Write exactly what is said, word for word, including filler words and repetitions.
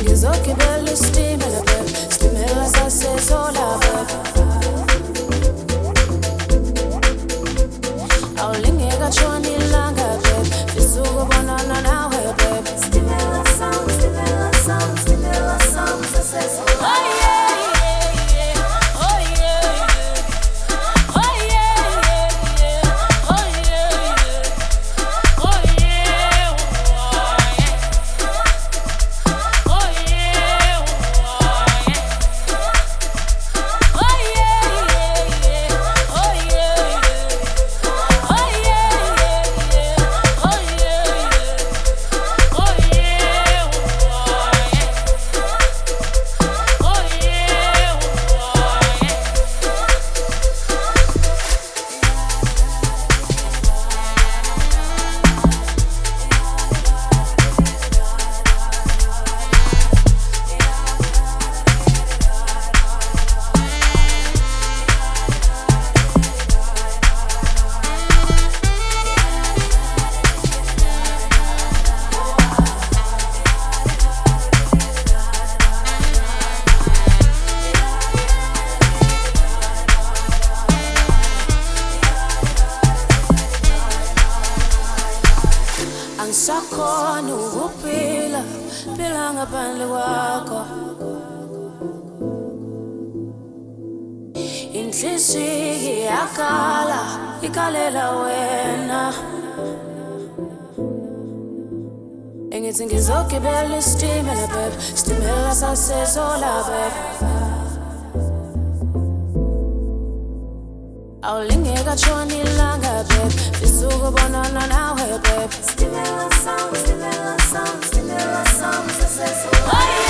ngizogibela isitimela babe, isitimela sasezola babe. Awulingeka tshona ilanga babe, fisa ukubonana nawe babe. Isitimela sami, isitimela sami, isitimela sami sasezola. Oh yeah, yeah, yeah. Oh yeah, yeah. Oh yeah, yeah, yeah. Oh yeah, yeah. Oh yeah, oh yeah. Oh yeah, yeah, yeah. Oh yeah, yeah. Oh yeah, yeah, yeah. Oh yeah, yeah. Oh yeah, angisakhona ukuphila, phila ngaphandle kwakho. Inhliziyo iyakhala, ikhalela wena. Engithi ngizogibela isitimela babe, isitimela sasezola babe. Awulingeka tshona ilanga babe, fisa ukubonana nawe babe. Isitimela sami, isitimela sami, isitimela sami sasezola.